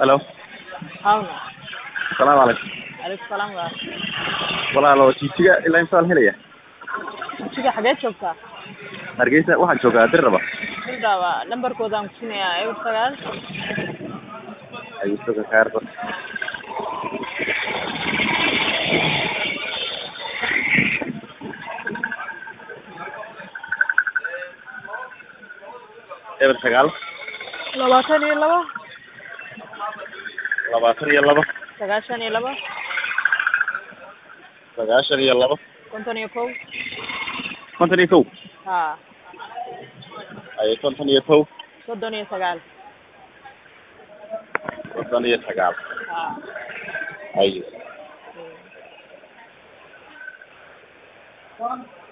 الو hawna السلام عليكم alaykum salaam wa walaalo jijiga ilaa imsaan helaya jijiga xageed joogtaa hargeysa waxaan joogaa dirraba dildawa lambarkoodaan ku siinayaa eber sagaal ayuusoka kaarba eber sagaal 22 22 92 92 51 51 ha ay 51 39 39 ha ayo